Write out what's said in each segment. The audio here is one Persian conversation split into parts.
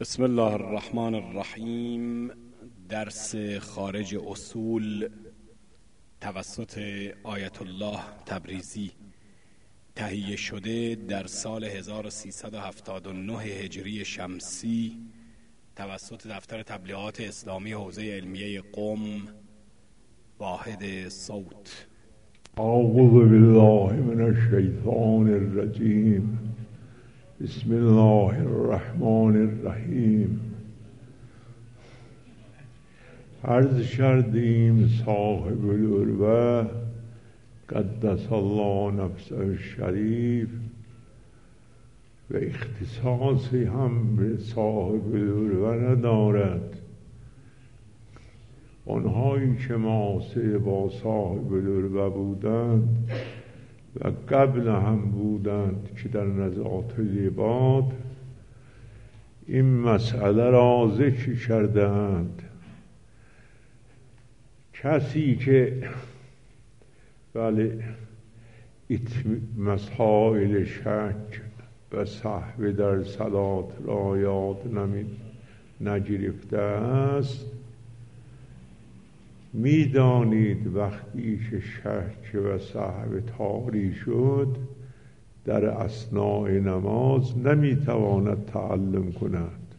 بسم الله الرحمن الرحیم. درس خارج اصول توسط آیت الله تبریزی تهیه شده در سال 1379 هجری شمسی توسط دفتر تبلیغات اسلامی حوزه علمیه قم. واحد صوت. اعوذ بالله من الشیطان الرجیم. بسم الله الرحمن الرحیم. عرض کردیم صاحب العروة قدس الله نفسه الشریف و اختصاصی هم به صاحب العروة ندارد. آنهایی که معاصر با صاحب العروة بودند و قبل هم بودند که در نزاعات العباد این مسئله را ذکر کردند. کسی که مسائل شک و سهو در صلات را یاد نگرفته است، میدانید وقتی که شک و سهو طاری شد در اثناء نماز نمیتواند تعلم کند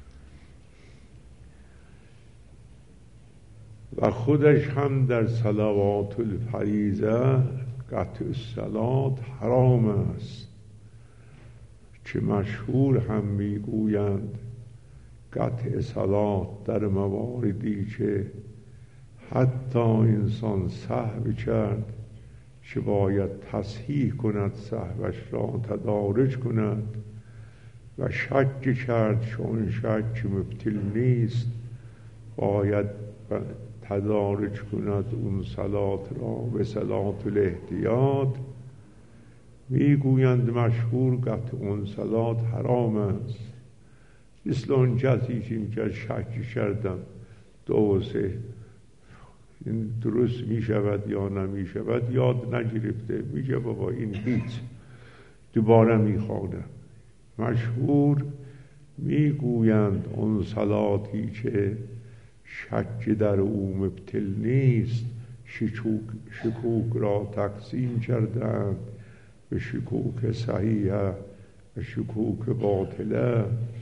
و خودش هم در صلوات الفریضه قطع الصلات حرام است، که مشهور هم میگویند قطع صلات در مواردی که حتی انسان سهو کرد که باید تصحیح کند، سهوش را تدارک کند و شک کرد چون شک مبطل نیست باید تدارک کند اون صلات را به صلات الاحتیاط. میگویند مشهور قطع اون صلات حرام است. مثل اون کسی که شک کردم دو سه این درست می شود یا نمی شود یاد نگرفته، میگه بابا این هیچ، دوباره می خوانم. مشهور میگویند اون صلاتی که شک در او مبطل نیست شکوک را تقسیم کردند به شکوک صحیحه و شکوک باطله،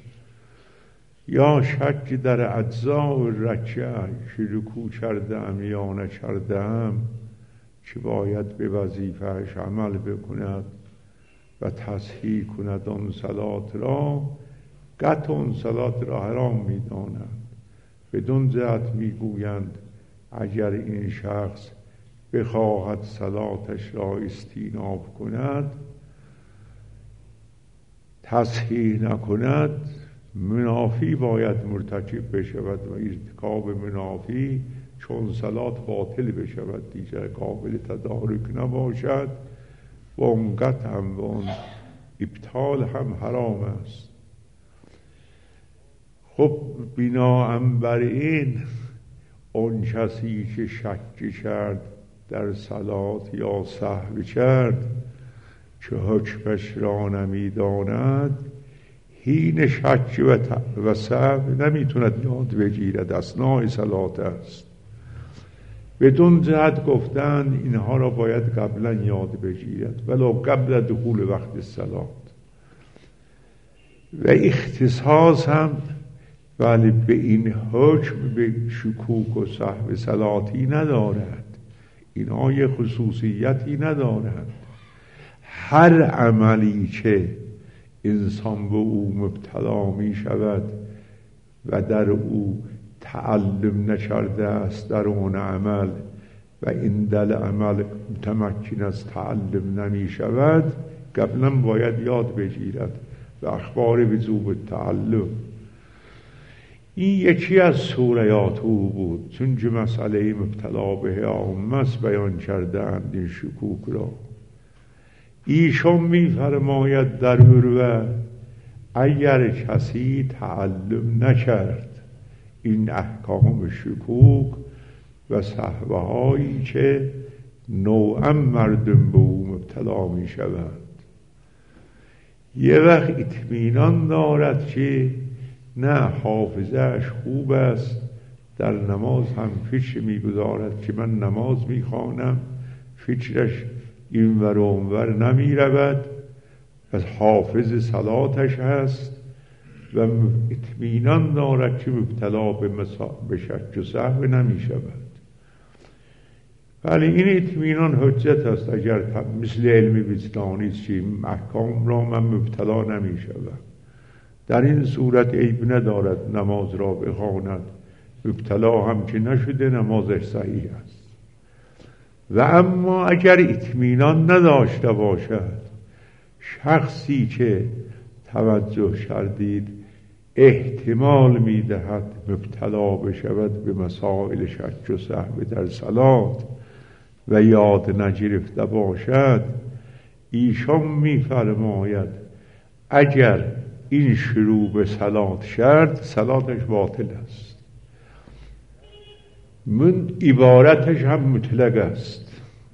یا شک در اجزاء رکعه که رکوع کردم یا نکردم که باید به وظیفهش عمل بکند و تصحیح کند آن صلات را، قطع آن صلات را حرام می‌دانند. بدون جهت میگویند اگر این شخص بخواهد صلاتش را استیناف کند تصحیح نکند منافی باید مرتکب بشود و ارتکاب منافی چون صلات باطل بشود دیگر قابل تدارک نباشد و اون قطع هم و اون ابطال هم حرام است. خب بناهن بر این اون کسی که شک کرد در صلات یا سهو کرد که حکمش را نمیداند، حین شک و سهو نمیتوند یاد بگیرد، اثناء صلات است. بدون جهت گفتند اینها را باید قبلا یاد بگیرد ولو قبل دخول وقت صلات. و اختصاص هم ولی به این حکم به شکوک و سهو صلاتی ندارد، اینها یه خصوصیتی ندارد. هر عملی که انسان به او مبتلا می شود و در او تعلم نکرده است در اون عمل و این دل عمل متمکن از تعلم نمی شود قبلا باید یاد بگیرد و اخبار وجوب تعلم. این یکی از سوریات او بود، چون که مسئله مبتلا به عامه بیان کردند این شکوک را. ایشان می فرماید در عروة اگر کسی تعلم نکرد این احکام شکوک و سهوهایی که نوعا مردم به او مبتلا می شوند، یه وقت اطمینان دارد که نه حافظه‌اش خوب است، در نماز هم فکر می‌گذارد که من نماز می‌خوانم، فکرش اینور و اونور نمی‌رود، از حافظ صلاتش هست و اطمینان دارد که مبتلا به شک و سهو نمی‌شود. ولی این اطمینان حجت است. اگر مثل علم وجدانی است که احکام را من مبتلا نمی‌شوم، در این صورت عیب ندارد نماز را بخواند، مبتلا هم که نشده نمازش صحیح است. و اما اگر اطمینان نداشته باشد، شخصی که توجه کردید احتمال میدهد مبتلا بشود به مسائل شک و سهو در صلات و یاد نگرفته باشد، ایشان میفرماید اگر این شروع به صلات کرد صلاتش باطل است. من عبارتش هم مطلق است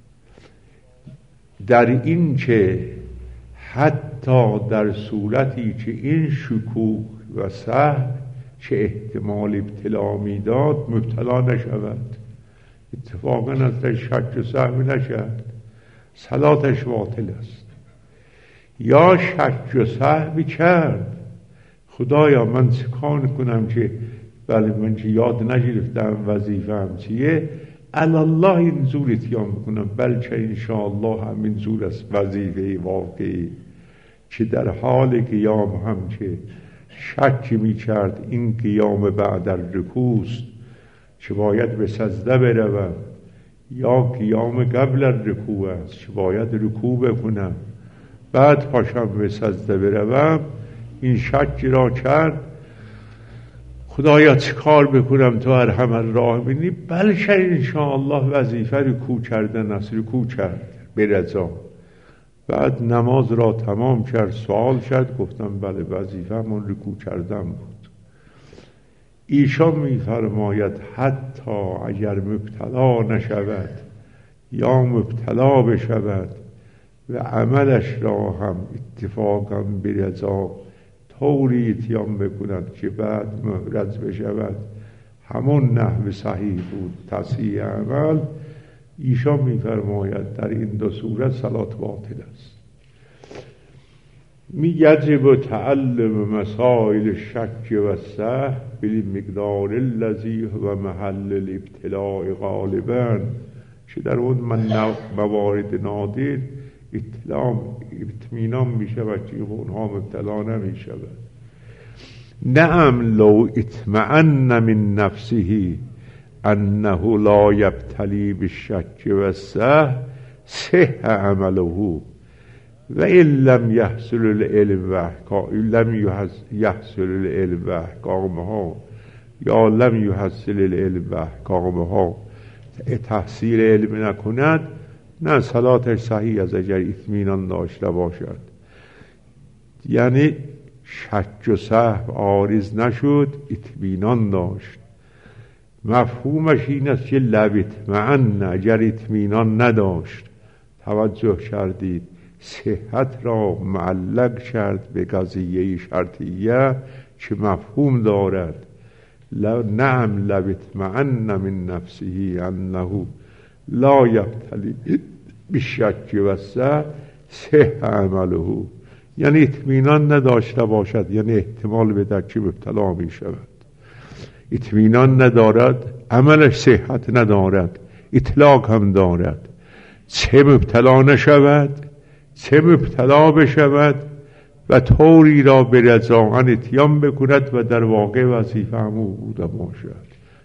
در این که حتی در صورتی که این شکوک و سهو چه احتمال ابتلا میداد مبتلا نشود، اتفاقا ازش شک و سهو نشد، صلاتش باطل است. یا شک و سهو کرد، خدایا من چه کار کنم که بله من که یاد نگرفتم وظیفه‌ام چیه، الله این زور اتیام بکنم، بلکه انشاءالله همین زور است وظیفه واقعی که در حال قیام هم که شک می کرد این قیام بعد الرکوع که باید به سجده بروم یا قیام قبل الرکوع است که باید رکوع بکنم بعد پاشم به سجده بروم، این شک را کرد. خدایا چه کار بکنم تو ارحم الراحمینی، بلکه انشاءالله وظیفه رکوع کردن است، رکوع کرد به رضا. بعد نماز را تمام کرد، سوال کرد، گفتم بله وظیفه من رکوع کردم بود. ایشان میفرماید حتی اگر مبتلا نشود یا مبتلا بشود و عملش را هم اتفاقا به رضا طوری اتیام بکند که بعد محرز بشود همون نحو صحیح بود تصحیح عمل، ایشان میفرماید در این دو صورت صلات باطل است. یجب تعلم مسائل الشک و السهو بالمقدار الذی و محل الابتلاء غالبا، که در اون موارد نادر اطمینان می شود که اونها مبتلا نمی شود. نعم لو اطمئن من نفسه انه لا یبتلی بالشک و السهو صح عمله و این لم یحصل العلم و احکامها یا لم یحصل العلم و احکامها، تحصیل علم نکند، نه صلاتش صحیح از اگر اطمینان داشته باشد. یعنی شک و سهو عارض نشد، اطمینان داشت. مفهومش این است که لو اطمئن، اگر اطمینان نداشت، توجه کردید صحت را معلق کرد به قضیه شرطیه که مفهوم دارد. نعم لو اطمئن من نفسه انه لا یبتلی بالشک و السهو صح عمله، یعنی اطمینان نداشته باشد، یعنی احتمال بده که مبتلا می شود. اطمینان ندارد، عملش صحت ندارد، اطلاق هم دارد، چه مبتلا نشود چه مبتلا بشود و طوری را به رضاعن اتیام بکند و در واقع وظیفه همو بوده باشد.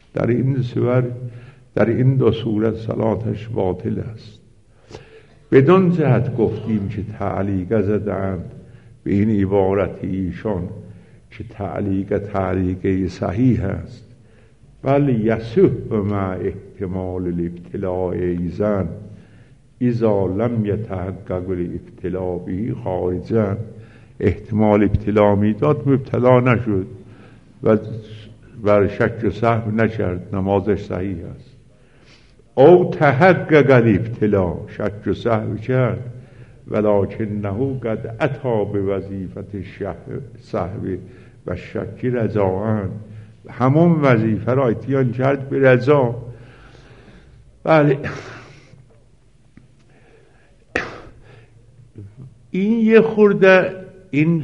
در این دو صورت صلاتش باطل است. بدان جهت گفتیم که تعلیق زدند به این عبارت ایشان که تعلیق صحیح است، بل یصح مع احتمال الابتلاء ایزن اذا لم یتحقق الابتلاء به خارجا. احتمال ابتلا میداد، مبتلا نشد و بر شک و سهو نکرد، نمازش صحیح است. او تحقق الابتلا، شک و سهو کرد، ولکنه قد اتی بوظیفه سهو و شکی رضااند. همون وظیفه را اتیان کرد به رضا. بله، این یه خورده، این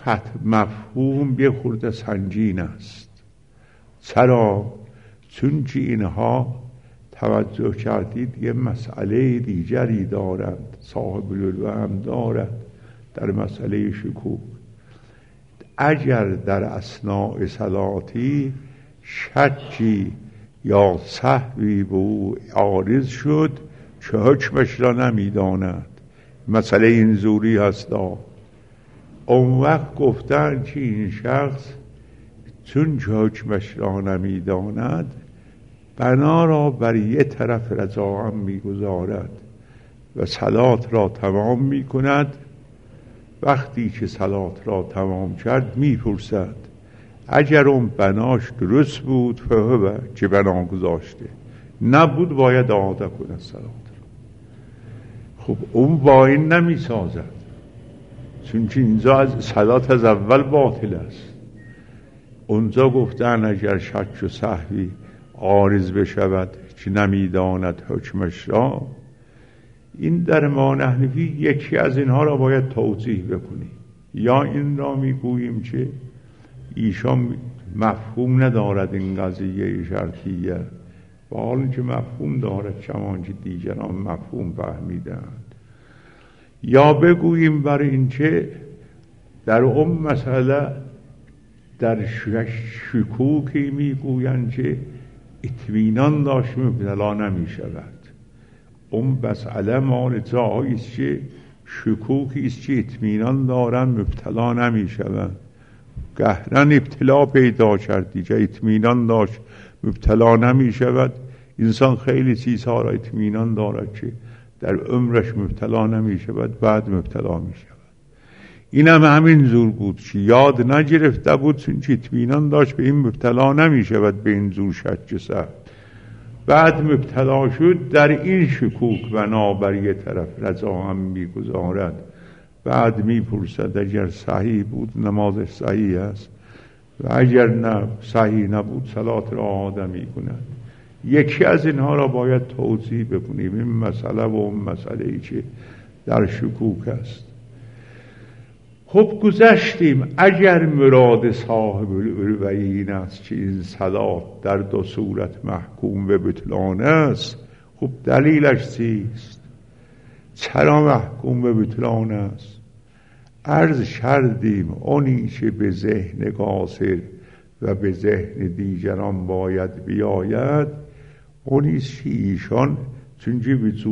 مفهوم یه خورده سنگین است. چرا؟ چون که اینها توجه کردید یه مسئله دیگری دارند، صاحب الوهم دارد در مسئله شکوک. اگر در اثناء صلاتی شکی یا سهوی به او عارض شد چه حکمش را نمیداند. مسئله این زوری هستا. اون وقت گفتن که این شخص چون که حکمش را نمیداند بنا را بر یه طرف رضا هم میگذارد و صلات را تمام میکند. وقتی که صلات را تمام کرد میپرسد اگر اون بناش درست بود فهو که بنا گذاشته، نبود باید اعاده کنه صلات را. خب اون با این نمیسازد، چون اینجا صلات از اول باطل است. اونجا گفتن اگر شک و سهوی عارض بشود که نمیداند حکمش را، این در ما نحنفی یکی از اینها را باید توضیح بکنیم. یا این را میگوییم که ایشان مفهوم ندارد این قضیه شرطیه، با حال که مفهوم دارد چنانچه دیگران مفهوم فهمیدند. یا بگوییم برای این که در اون مسئله در شکوکی میگویند که اطمینان داشت مبتلا نمی شود. اون مسئله مال جایی است که شکوکی است که اطمینان دارن مبتلا نمی شود. گهرن ابتلا پیدا کردی که اطمینان داشت مبتلا نمی شود. انسان خیلی چیزها را اطمینان دارد که در عمرش مبتلا نمی شود، بعد مبتلا می شود. این هم همین زور بود که یاد نگرفته بود، چون که اطمینان داشت به این مبتلا نمی شود، به این زور شک سهو. بعد مبتلا شد، در این شکوک بنابر یه طرف رضا هم میگذارد. بعد میپرسد اگر صحیح بود نمازش صحیح است و اگر نه صحیح نبود صلات را اعاده میکند. یکی از اینها را باید توضیح بکنیم، این مسئله و اون مسئله ای که در شکوک است. خب گذشتیم. اگر مراد صاحب العلوین است که این صلات در دو صورت محکوم به بطلان است، خب دلیلش چیست؟ چرا محکوم به بطلان است؟ عرض کردیم اونی که به ذهن قاصر و به ذهن دیگران باید بیاید اونیست که ایشان چونکه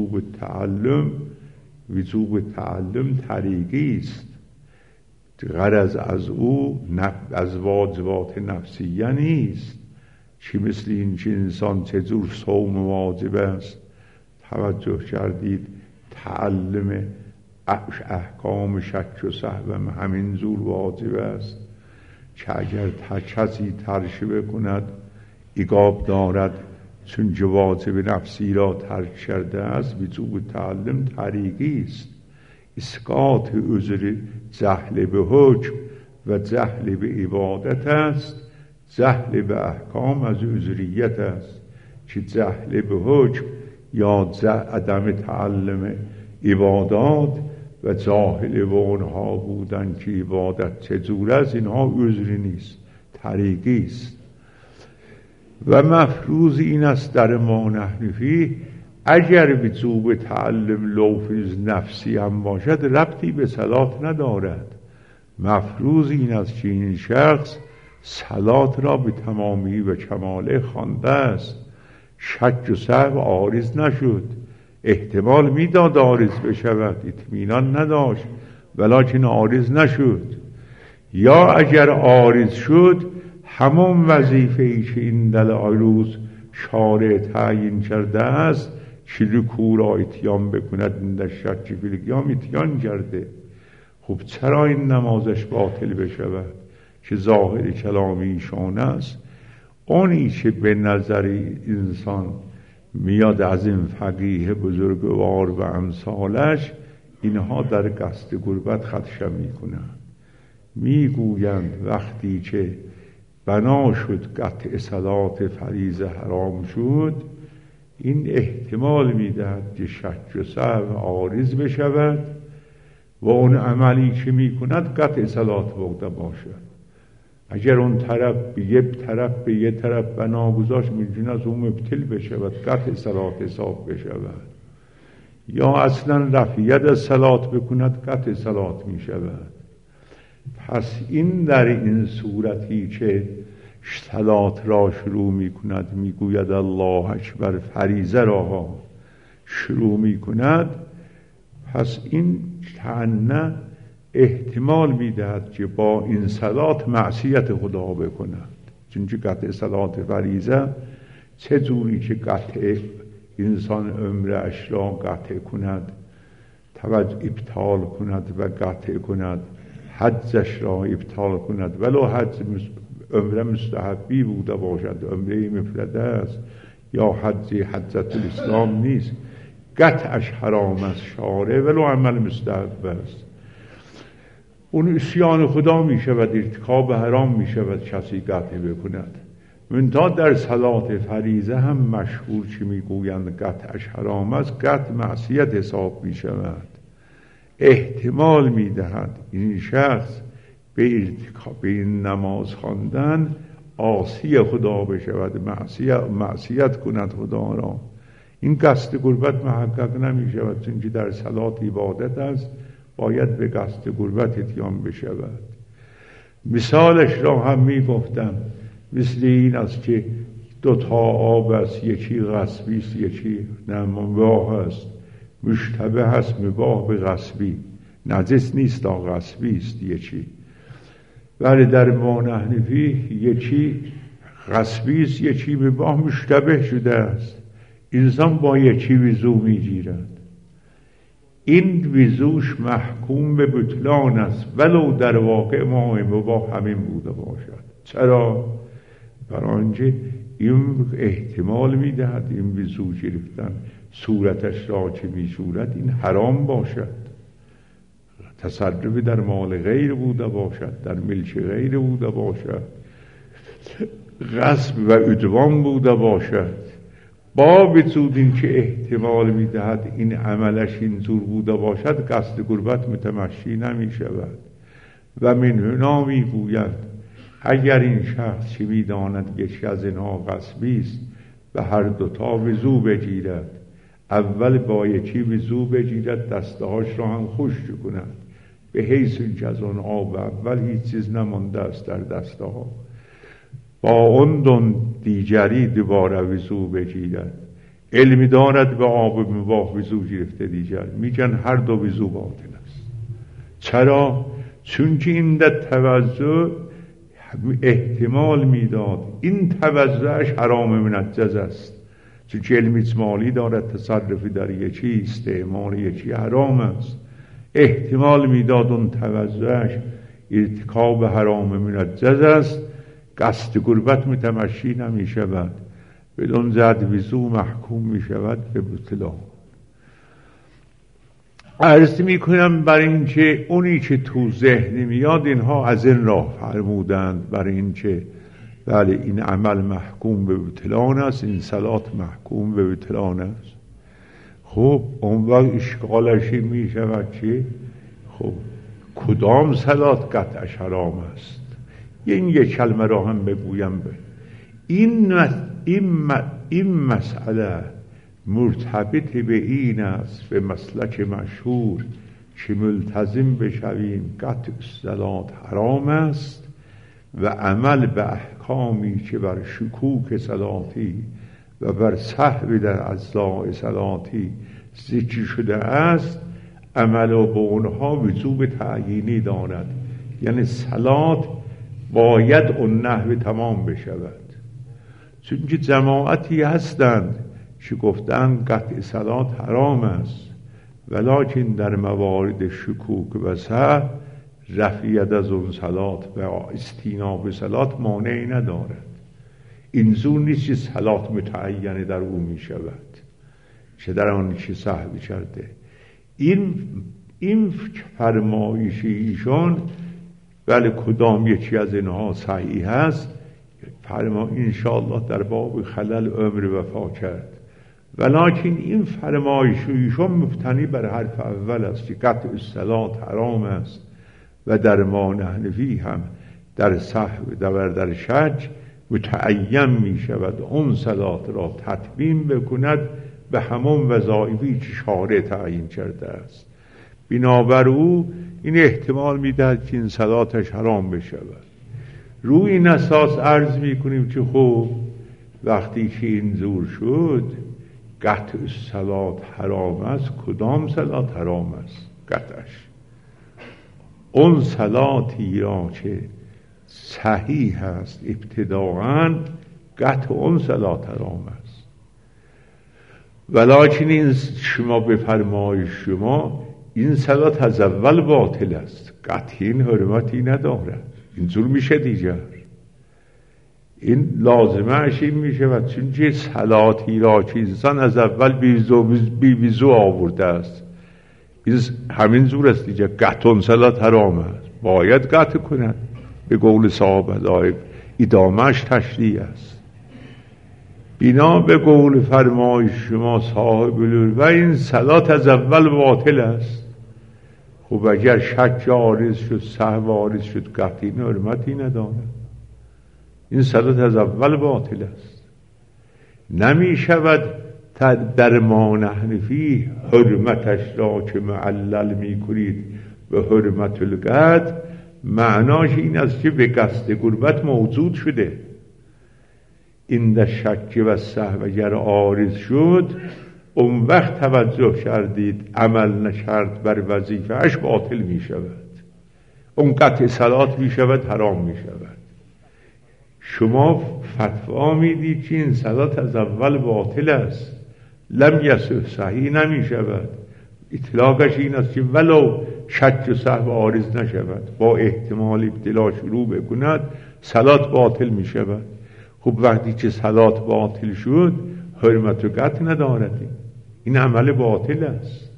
وجوب تعلم طریقی است. غرض از او از واجبات نفسیه نیست که مثل این که انسان چجور صوم واجب است. توجه کردید تعلم احکام شک و سهو همین زور واجب است که اگر کسی ترشبه کند عقاب دارد، چون واجب نفسی را ترک کرده است. وجوب تعلم طریقی است. اسقاط عذر جهل به حکم و جهل به عبادت است. جهل به احکام از عذریت است که جهل به حکم یا عدم تعلم عبادات و جاهل و اونها بودن که عبادت چجور است، اینها عذری نیست، طریقی است. و مفروض این است در ما نحنفی اگر وجوب تعلم لوفظ نفسی هم باشد ربطی به صلات ندارد. مفروض این است که این شخص صلات را به تمامی و کماله خوانده است، شک و سهو عارض نشد. احتمال میداد عارض بشود، اطمینان نداشت ولکن عارض نشد. یا اگر عارض شد همون وظیفه‌ای که این عروض شارع تعیین کرده است که رکوع را اتیان بکند در شک فی القیام اتیان کرده. خب چرا این نمازش باطل بشود که ظاهر کلام ایشان است؟ اونی که به نظر انسان میاد از این فقیه بزرگوار و امثالش، اینها در قصد غربت خدشه میکنند. میگویند وقتی که بنا شد قطع صلات فریضه حرام شد، این احتمال میدهد که شک و سهو عارض بشود و اون عملی که میکند قطع صلات بوده باشد. اگر اون طرف به یه طرف بنا گذاشت میتونه از اون مبتل بشود، قطع صلات حساب بشود، یا اصلا رفعیت از صلات بکند قطع صلات میشود. پس این در این صورتی که صلات را شروع میکند، میگوید الله اکبر، فریضه را شروع میکند، پس این تعنه احتمال میدهد که با این صلات معصیت خدا بکند. چونکه قطع صلات فریضه چه جوری که قطع انسان عمرش را قطع کند، توجه ابطال کند و قطع کند، حجش را ابطال کند، ولو حج عمره مستحبی بوده باشد، عمره مفرده است یا حجت الاسلام نیست، قطعش حرام است شارع، ولو عمل مستحب است. اون عصیان خدا می شود، ارتکاب حرام می شود کسی قطع بکند. منتها در صلات فریضه هم مشهور چی می گویند قطعش حرام است، قطع معصیت حساب می شود. احتمال می دهد این شخص به ارتکاب این نماز خواندن عاصی خدا بشود، معصیت کند خدا را. این قصد قربت محقق نمی شود، چون در صلات عبادت است، باید به قصد قربت اتیان بشود. مثالش را هم می گفتم، مثل این است که دو تا آب است، یکی غصبی است یکی مباح است، مشتبه هست مباح به غصبی، نجس نیست تا غصبی است یکی. ولی در امام حنفی یکی غصبی است یکی مباح، مشتبه شده است. انسان با یکی وضو میگیرد، این وضوش محکوم به بطلان است ولو در واقع ما مباح همین بوده باشد. چرا؟ برای آنکه این احتمال میدهد این وضو گرفتن صورتش را که میشورد این حرام باشد، تصرف در مال غیر بوده باشد، در ملک غیر بوده باشد، غصب و عدوان بوده باشد. با وجود این که احتمال میدهد این عملش اینطور بوده باشد، قصد قربت متمشی نمی شود. و من هنا میگوید اگر این شخص که میداند یکی از اینها غصبی است به هر دوتا وضو بگیرد، اول با یکی وضو بگیرد، دستهاش را هم خشک کند به حیث اینکه از اون آب اول هیچ چیز نمانده است در دستها، با اون دیگری دوباره وضو بگیرد، علمی دارد به آب مباح وضو گرفته دیگر، میگن هر دو وضو باطل است. چرا؟ چون که این در توضع احتمال میداد این توضعش حرام منجز است، چون که علم اجمالی دارد تصرفی در یکی استعمال یکی حرام است. احتمال میداد اون توضعش ارتکاب حرام منجز است، قصد قربت متمشی نمی شود، بدون زد وضو محکوم می شود به بطلان. عرض می کنم برای اینکه اونی که تو ذهن میاد اینها از این راه فرمودند، برای اینکه بله این عمل محکوم به بطلان است، این صلات محکوم به بطلان است. خب اون وقت اشکالش می شود که خب کدام صلات قطعش حرام است؟ این یک کلمه را هم بگویم این مسئله مرتبط به این است، به مسلک مشهور که ملتزم بشویم قطع صلات حرام است و عمل به احکامی که بر شکوک صلاتی و بر سهو در اجزاء صلاتی ذکر شده است، عمل و به اونها وجوب تعیینی دارد، یعنی صلات باید اون نحو تمام بشود. چون که جماعتی هستند که گفتن قطع صلات حرام است، ولکن در موارد شکوک و سهو رفعیت از اون صلات و استیناب صلات مانعی ندارد. این زور نیست که صلات متعینه در او می شود چه در آن که سهو کرده. این فرمایش ایشان ولی کدام یکی از اینها صحیح هست فرما انشاءالله در باب خلل عمر وفا کرد. ولیکن این فرمایش ایشون مبتنی بر حرف اول است که قطع الصلاة حرام است و در ما حنفی هم در سهو در شج متعین می شود اون صلات را تتمیم بکند به همون وظایفی که شارع تعیین کرده است. بنابر او این احتمال میدهد که این صلاتش حرام بشود. روی این اساس عرض میکنیم که خب وقتی که این زور شد قطع الصلاة حرام است، کدام صلات حرام است؟ قطعش اون صلاتی را که صحیح است ابتداعاً قطع اون صلات حرام است. ولیکن این شما بفرمایید شما این صلات از اول باطل است، قطعی این حرمتی ندارد. اینجور میشه دیگر، این لازمهش این میشه و چون صلاتی را که انسان از اول بی وضو آورده است این همین زور است دیگر، قطع اون صلات حرام است، باید قطع کند. به قول صاحب ادایب ادامهش تشریع است. بنا به قول فرمای شما صاحب و این صلات از اول باطل است. خب اگر شک عارض شد سهو عارض شد قطعی حرمتی ندارد. این صلات از اول باطل است. نمی شود در ما حنفی حرمتش را که معلل می کنید به حرمت القطع، معناش این است که به قصد قربت موجود شده. این در شک و سهو اگر عارض شد اون وقت توجه کردید عمل نکرد بر وظیفه‌اش باطل می شود، اون قطع صلات می شود، حرام می شود. شما فتوا میدید که این صلات از اول باطل است، لم یصح صحیح نمی شود. اطلاقش این است که ولو شک و سهو عارض نشود با احتمال ابتلا شروع بکند صلات باطل می شود. خب وقتی که صلات باطل شد حرمت و قطع ندارد، این عمل باطل است.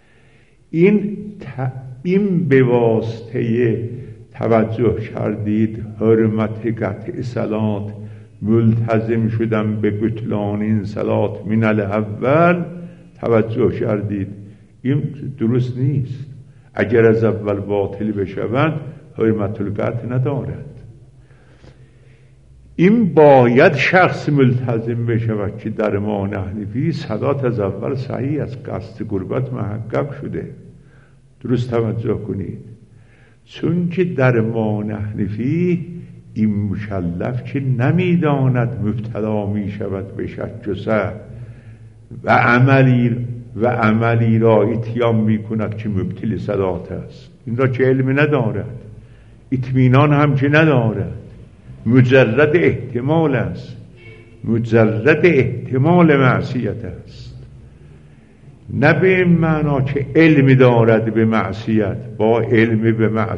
این به واسطه توجه کردید حرمت قطع صلات ملتزم شدن به بطلان این صلات من الاول توجه کردید، این درست نیست. اگر از اول باطل بشود حرمت القطع ندارد. این باید شخص ملتزم بشود که در ما حنفی صلات از اول صحیح از قصد قربت محقق شده. درست توجه کنید، چون که در ما حنفی این مکلف که نمیداند مبتلا می شود به شک و سهو و عملی را اتیان می کند که مبطل صلات است، این را چه علم ندارد، اطمینان هم که ندارد، مجرد احتمال است، مجرد احتمال معصیت است. نه به این معنا که علم دارد به معصیت، با علم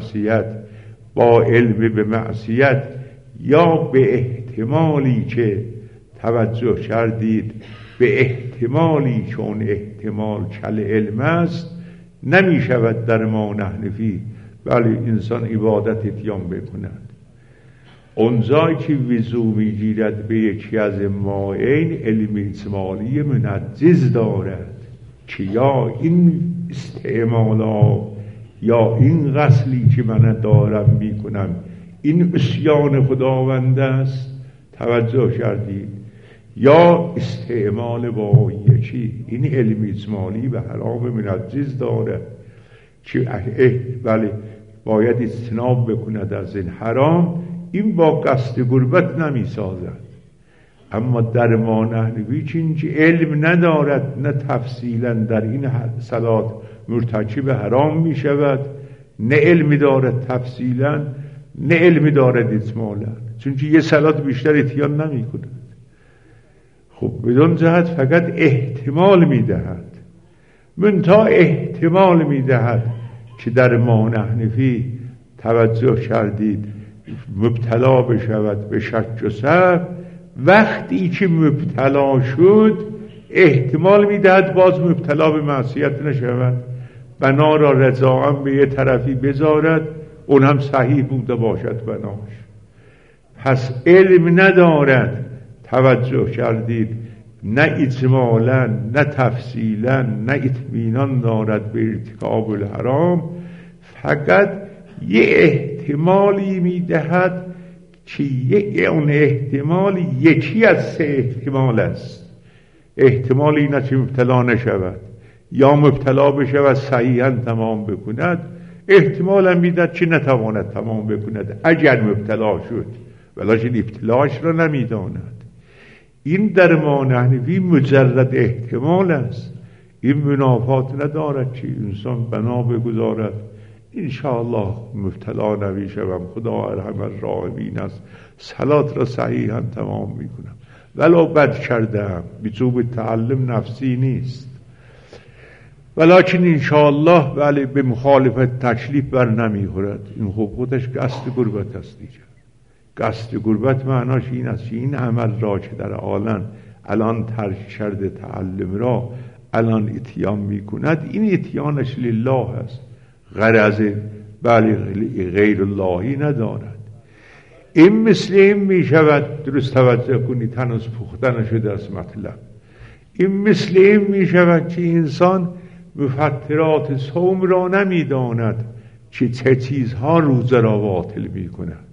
به معصیت یا به احتمالی که توجه کردید به احتمالی که اون احتمال کل علم است نمی شود در ما حنفی ولی انسان عبادت اتیان بکند. اونجایی که وضو می گیرد به یکی از مائین علم اجمالی منجز دارد که یا این استعمالا یا این غسلی که من دارم می کنم این عصیان خداوند است، توجه کردید، یا استعمال با یکی این علم اجمالی به حرام منجز دارد که بله باید اجتناب بکند از این حرام، این با قصد قربت نمی سازد. اما در ما حنفی چنین علم ندارد، نه تفصیلا در این صلات مرتکب حرام می شود، نه علم دارد تفصیلا، نه علم دارد اجمالا، چون یه صلات بیشتر اتیان نمی کند. خب بدون جهت فقط احتمال می دهد، من تا احتمال می دهد که در ما حنفی توجه کردید مبتلا بشود به شک و سهو، وقتی که مبتلا شد احتمال میدهد باز مبتلا به معصیت نشود، بنا را رضاعا به یه طرفی بذارد، اون هم صحیح بوده باشد بناش. پس علم ندارد، توجه کردید، نه اجمالا نه تفصیلا نه اطمینان دارد به ارتکاب الحرام، فقط یه احتمالی میدهد که اون احتمال یکی از سه احتمال است. احتمال این است که مبتلا نشود، یا مبتلا بشود صحیحا تمام بکند، احتمالا میدهد که نتواند تمام بکند اگر مبتلا شد، ولیکن ابتلاش را نمیداند. این در ما نحنفی مجرد احتمال است، این منافات ندارد که انسان بنا بگذارد انشاءالله مبتلا نمیشوم، خدا ارحم الراحمین است، صلات را صحیحا تمام میکنم، ولو بد کردم، بجوب تعلم نفسی نیست، ولیکن انشاءالله بله به مخالفت تکلیف بر نمیخورد. این خودش قصد غربت است دیگه. قصد غربت معناش این است که این عمل را که در عالم الان ترک کرده تعلم را الان اتیان میکند، این اتیانش لله است، غرض بله غیر اللهی ندارد. این مثل این میشود، درست توجه کنید هنوز پخته نشده است مطلب، این مثل این میشود که انسان مفطرات صوم را نمیداند که چه چیزها روزه را باطل میکند.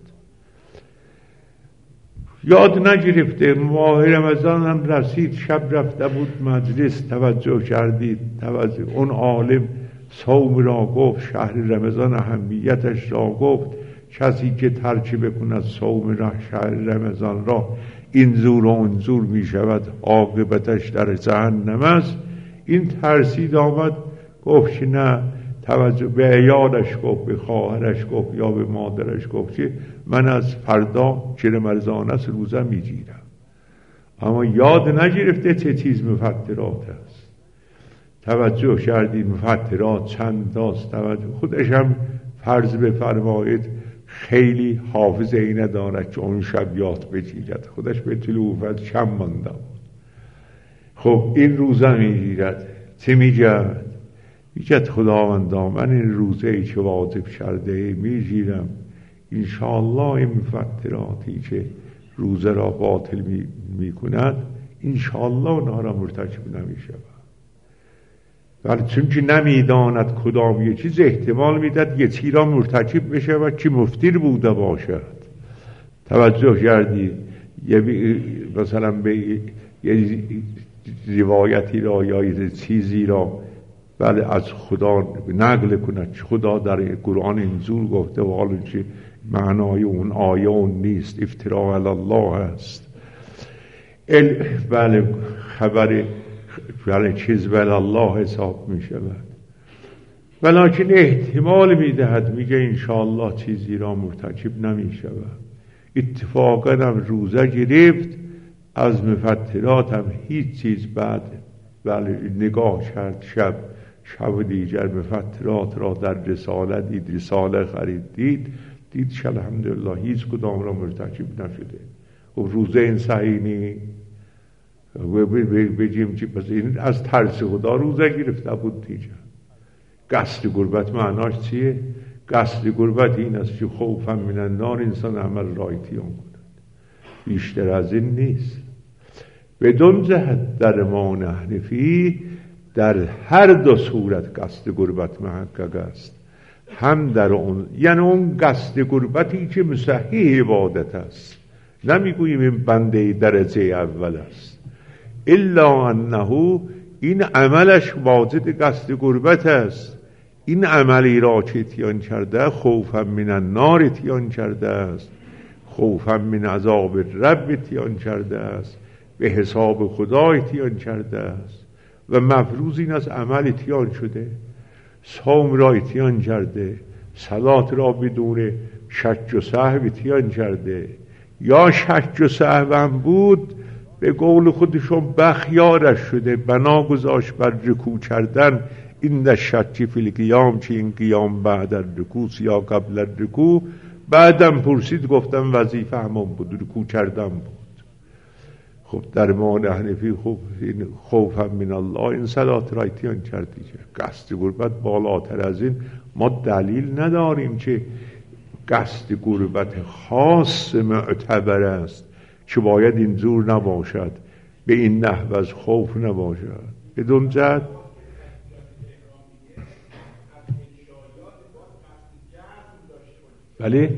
یاد نگرفته ماه رمضان هم رسید، شب رفته بود مجلس، توجه کردید، توجه اون عالم صوم را گفت، شهر رمضان اهمیتش را گفت، کسی که ترک بکند صوم را شهر رمضان را اینزور و اونزور می شود، عاقبتش در جهنم است. این ترسید آمد گفت که نه، توجه به عیالش گفت، به خواهرش گفت یا به مادرش گفت که من از فردا که رمضان است روزه می گیرم، اما یاد نگرفته چه چیز مفطرات است. توجه کردید مفطرات چند داست، توجه خودش هم فرض بفرمایید خیلی حافظه ای ندارد که اون شب یاد بگیرد، خودش به طلوعت کم مانده بود. خب این روزه میگیرد، چه میگرد؟ میگرد خداوندا من این روزه ای که واجب کرده میگیرم، انشاءالله این مفطراتی که روزه را باطل میکند انشاءالله اونها را مرتکب نمیشود. ولی چون که نمیداند کدام یه چیز، احتمال میداد یه چیز را مرتکب بشه و که مفطر بوده باشد. توجه کردید مثلا به یه روایتی را یا یه چیزی را بله از خدا نقل کند، خدا در قرآن اینجور گفته و حالا که معنای اون آیه اون نیست، افترا علی الله است، بله خبر بله چیز بله الله حساب می شود، ولیکن احتمال می دهد، میگه انشاءالله چیزی را مرتکب نمی شود. اتفاقا هم روزه گرفت، از مفطرات هم هیچ چیز بعد بله نگاه کرد، شب دیگر مفطرات را در رساله دید، رساله خرید، دید که الحمدلله هیچ کدام را مرتکب نشده. خب روزه این صحیح نیست، بگیم که پس این از ترس خدا روزه گرفته بود دیگر. قصد غربت معناش چیه؟ قصد غربت این است که خوفا من النار انسان عمل را اتیان کند، بیشتر از این نیست. بدون جهت در ما حنفی در هر دو صورت قصد غربت محقق است، هم در اون یعنی اون قصد غربتی که مصحح عبادت است، نمیگوییم این بنده درجه اول است، الا انه این عملش واجد قصد غربت است. این عملی را که اتیان کرده خوفا من النار اتیان کرده است، خوفا من عذاب رب اتیان کرده است، به حساب خدا اتیان کرده است و مفروض این از عمل اتیان شده. صوم را اتیان کرده، صلات را بدون شک و سهو اتیان کرده، یا شک و سهو هم بود به قول خودشون بخیارش شده، بنا گذاشت بر رکوع کردن. این در شک فی القیام، چه این قیام بعد الرکوع یا قبل الرکوع. بعدم پرسید گفتم وظیفه همون بود، رکوع کردن بود. خب در ما حنفی خوفا من الله این صلات را اتیان کردی، قصد غربت بالاتر از این ما دلیل نداریم که قصد قربت خاص معتبر است که باید این زور نباشد، به این نحو از خوف نباشد. بدون جد بله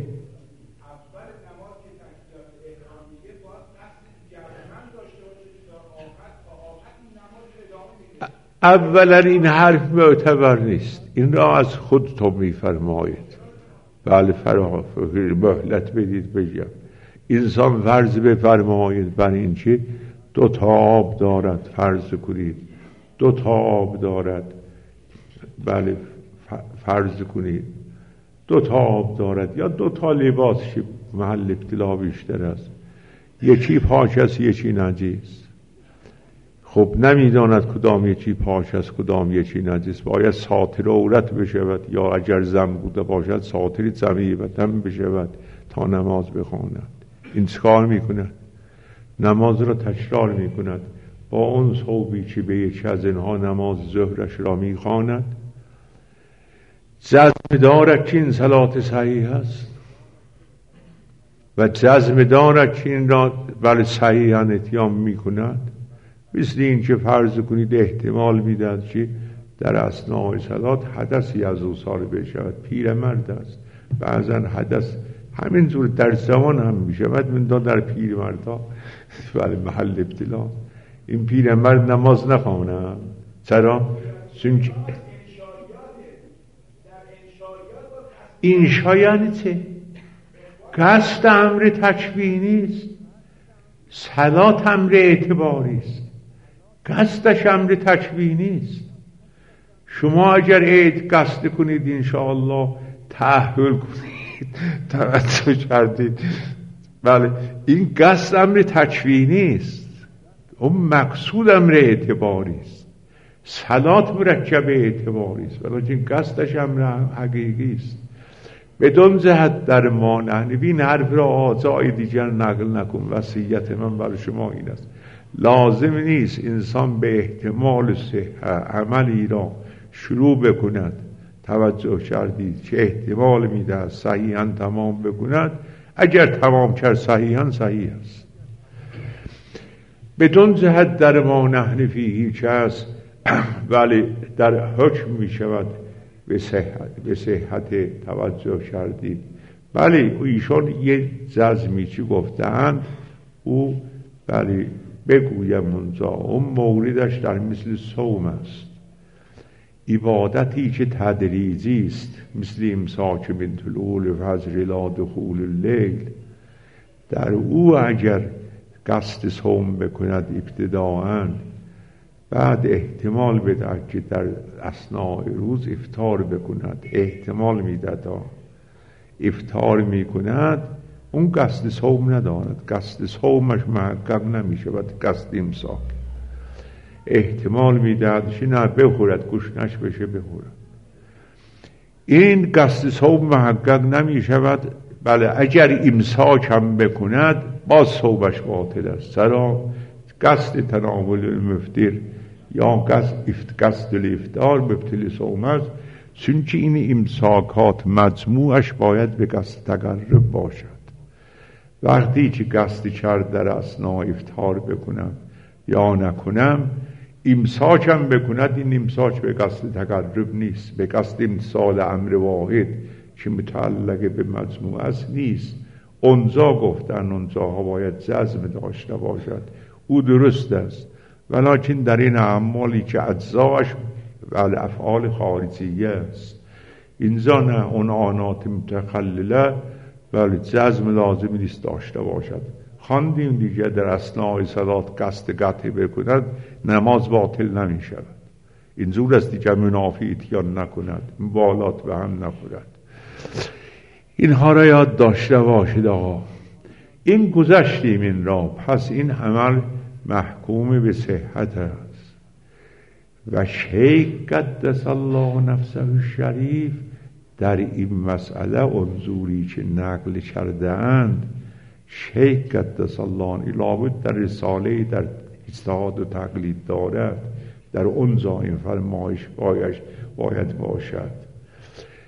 اولا این حرف معتبر نیست، این را از خودتون میفرمایید. بله مهلت بدید بگم. انسان فرض بفرمایید بر این که 2 آب دارد، فرض کنید 2 آب دارد، بله فرض کنید 2 آب دارد یا 2 لباس که محل ابتلا بیشتر است، یکی پاک است یکی نجس. خب نمیداند کدام یکی پاک است کدام یکی نجس، باید ساتر عورت بشود یا اگر زن بوده باشد ساتر ضمیمتن بشود تا نماز بخواند. این چکار میکند؟ نماز را تکرار میکند با اون ثوبی که به یکی از اینها نماز ظهرش را میخواند. جزم دارد که این صلات صحیح است و جزم دارد که این را بله صحیحاً اتیام میکند. مثل این که فرض کنید احتمال میدهد که در اثناء صلات حدثی از او صادر بشود، پیرمرد است، بعضا حدث همینجور در زمان هم میشود، من در پیرمردها ولی محل ابتلا. این پیرمرد نماز نخواند. چرا؟ چون انشا یعنی چه؟ قصد امر تکوینی است، صلات امر اعتباری است، قصدش امر تکوینی است. شما اگر قصد کنید انشاءالله تأهل کنید توجه کردید، بله این قصد امر تکوینی است، اون مقصود امر اعتباری است. صلات مرکب اعتباری است ولیکن قصدش امر حقیقی است. بدون جهت در ما نحن حرف را جای دیگر نقل نکن. وصیت من برای شما این است، لازم نیست انسان به احتمال صحت عملی را شروع بکند. توجه کردید که احتمال میده صحیحاً تمام بکند، اگر تمام کرد صحیحاً صحیح است. بدون جهت در ما نحن فیه که است ولی در حکم می شود به صحت. توجه کردید. بله ایشان یه جزمی چی گفتند او بله بگویم اونجا اون موردش در مثل صوم است، عبادتی که تدریجی است، مثل امساک من طلوع الفجر الی دخول اللیل. در او اگر قصد صوم بکند ابتداءً، بعد احتمال بده که در اثناء روز افطار بکند، احتمال میده تا افطار میکند، اون قصد صوم ندارد، قصد صومش محقق نمیشه و قصد امساک. احتمال میده که نه بخورد گوشنش بشه بخورد، این قصد صوم محقق نمیشود. بله اگر امساک هم بکند باز صومش باطل است. چرا؟ قصد تناول المفطر یا قصد الافطار مبطل صوم است، چون که این امساکات مجموعش باید به قصد تقرب باشد. وقتی که قصد کرد در اثناء افطار بکنم یا نکنم، امساکم بکند، این امساک به قصد تقرب نیست، به قصد امتثال امر واحد که متعلق به مجموع است نیست. اونجا گفتن اونجاها باید جزم داشته باشد، او درست است، ولیکن در این اعمالی که اجزاش و افعال خارجیه است، اینجا نه، اون آنات متخلله ولی جزم لازم نیست داشته باشد. خواندیم دیگه در اثناء صلات قصد قطع بکند نماز باطل نمی شود. اینجور است دیگه منافی اتیان نکند، مبالات به هم نخورد. اینها را یاد داشته باشید آقا. این گذشتیم این را، پس این عمل محکوم به صحت است. و شیخ قدس الله نفسه الشریف در این مسئله انظوری که نقل کرده اند، شیخ قدس الله لابد در رساله در اجتهاد و تقلید دارد، در اون جای فرمایش باید باشد.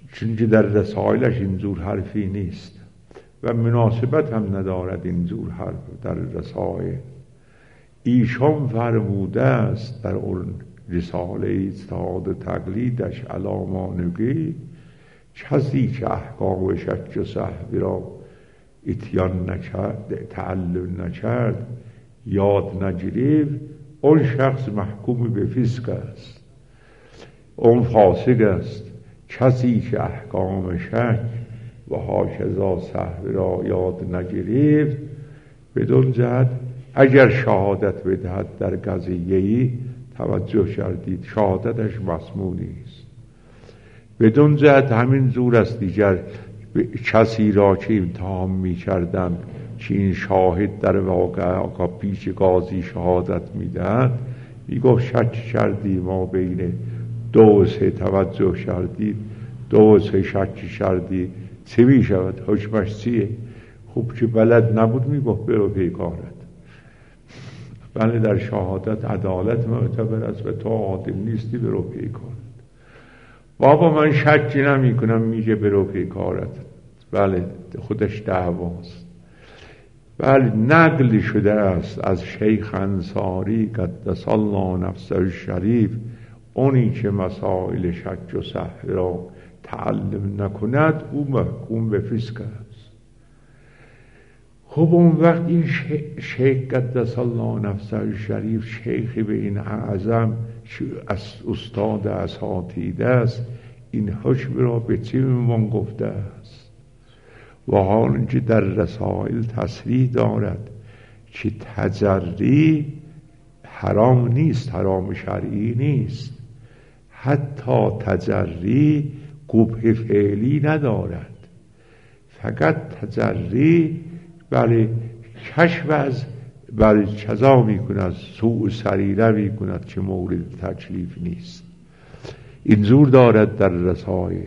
چون که در رسائلش اینجور حرفی نیست و مناسبت هم ندارد اینجور حرف در رسائل. ایشان فرموده است در اون رساله استاد تقلیدش علامانگی، کسی که احکام شک و سهو را اتیان نکرد، تعلم نکرد، یاد نگرفت، اون شخص محکوم به فسق است، اون فاسق است. کسی که احکام شک و هاکذا سهو را یاد نگرفت، بدون جهت اگر شهادت بدهد در قضیه‌ای، توجه کردید شهادتش مسمومی است. بدون جهت همین زور است دیگر کسی را که امتحان می کردن که این شاهد در واقع پیش قاضی شهادت می دهد، می گفت شک کردی ما بین 2 و 3 توجه کردید 2 و 3 شک کردی چه می شود؟ حکمش چیه؟ خوب که بلد نبود می گفت برو پیکارت. بله در شهادت عدالت معتبر است و تو عادل نیستی برو پیکارت. بابا من شکی نمی کنم میگه برو پیکارت. بله خودش دعواست. بله نقل شده است از شیخ انصاری قدس الله نفسه شریف، اونی که مسائل شک و سهو را تعلم نکند او محکوم به فسق است. خب اون وقت این شیخ قدس الله نفسه شریف شیخی به این اعظم از استاد اساتید است، این حکم را به چه عنوان گفته است و حال که در رسائل تصریح دارد که تجری حرام نیست، حرام شرعی نیست، حتی تجری قبح فعلی ندارد، فقط تجری برای کشف از برای چذا می کند، سوء سریره می کند که مورد تکلیف نیست. اینجور دارد در رسائل.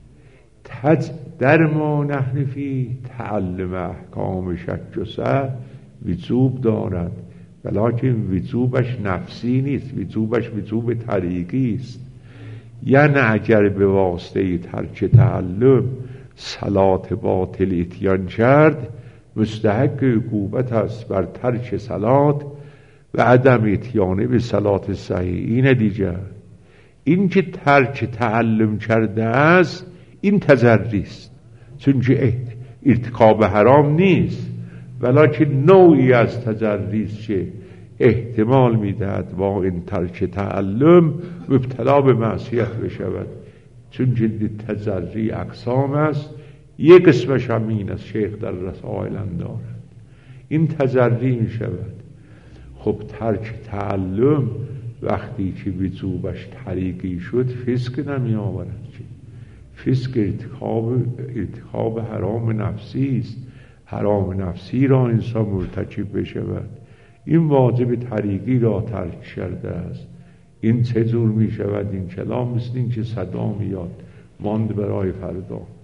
در ما نحن فی تعلم احکام شک و سهو وجوب دارد، ولیکن وجوبش نفسی نیست، وجوبش وجوب طریقی است. یعنی اگر به واسطه ترک تعلم صلات باطل اتیان کرد، مستحق عقوبت است بر ترک صلات و عدم اتیان به صلات صحیح. این دیگر این که ترک تعلم کرده است این تجری است، چون که ارتکاب حرام نیست، ولیکن نوعی از تجری است که احتمال میدهد با این ترک تعلم مبتلا به معصیت بشود، چون که تجری اقسام است. یک قسمش همین است شیخ در رسائل هم دارد، این تجری می شود. خب ترک تعلم وقتی که وجوبش طریقی شد فسق نمی آورد، فسق ارتکاب حرام نفسی است، حرام نفسی را انسان مرتکب بشود. این واجب طریقی را ترک کرده است. این چه جور می شود این کلام؟ مثل این که صدا میاد ماند برای فردا.